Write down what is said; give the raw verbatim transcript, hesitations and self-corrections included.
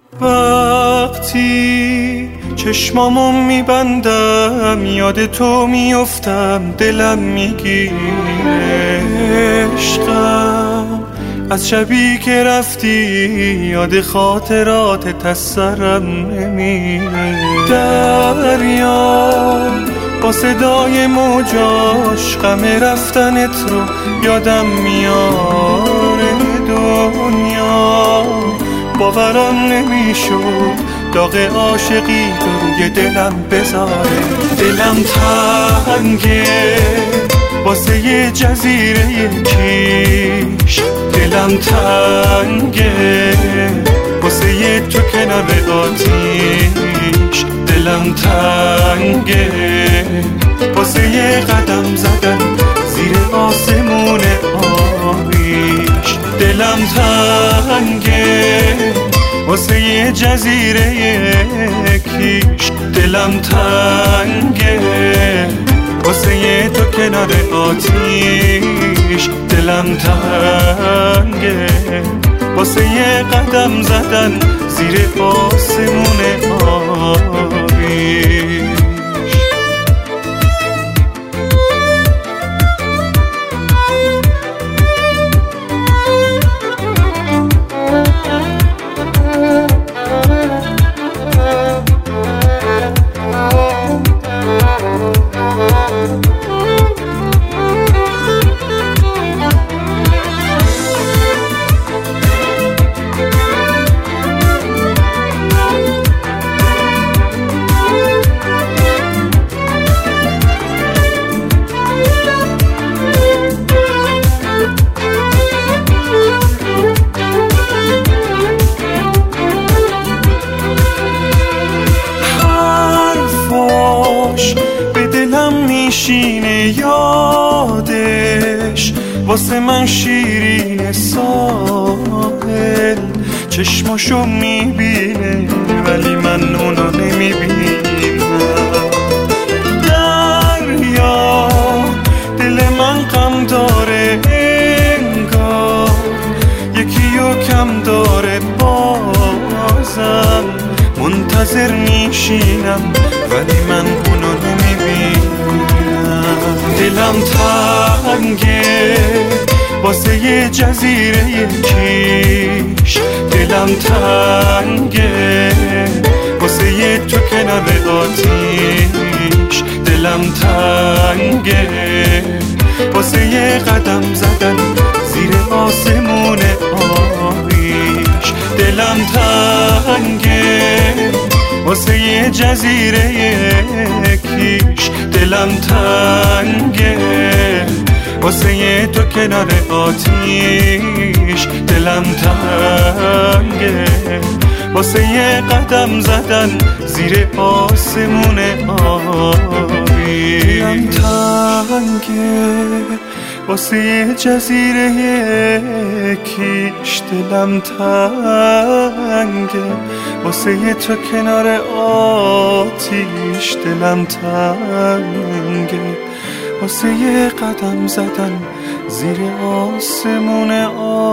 وقتی چشمامو میبندم یاد تو میفتم، دلم میگیره عشقم از شبی که رفتی، یاد خاطرات از سرم نمیره. دریا با صدای موجاش غم رفتنت رو یادم میاره. دنیا باورم نمیشد داغ عاشقی روی دلم بذاره. دلم تنگه واسه یه جزیره کیش، دلم تنگه واسه یه تو کنار آتیش، دلم تنگه واسه یه قدم زدن زیر آسمون آبیش، دلم تنگه واسه یه جزیره کیش، دلم تنگه واسه یه تو کنار آتیش، دلم تنگه واسه یه قدم زدن زیر آسمون آبیش. به دلم میشینه یادش، واسه من شیرین ساحل، چشماشو میبینه ولی من اونو نمیبینم. دریا دل من غم داره انگار، یکیو کم داره بازم، منتظر میشینم ولی من اونو نمیبینم. دلم تنگه واسه یه جزیره کیش، دلم تنگه واسه یه تو کنار آتیش، دلم تنگه واسه یه قدم زدن زیر آسمون آبیش، دلم تنگه واسه یه جزیره کیش، دلم تنگه واسه یه تو کنار آتیش، دلم تنگه واسه یه قدم زدن زیر آسمون آبی. دلم تنگه واسه یه جزیره کیش، دلم تنگه واسه یه تو کنار آتیش، دلم تنگه واسه یه قدم زدن زیر آسمون آبی.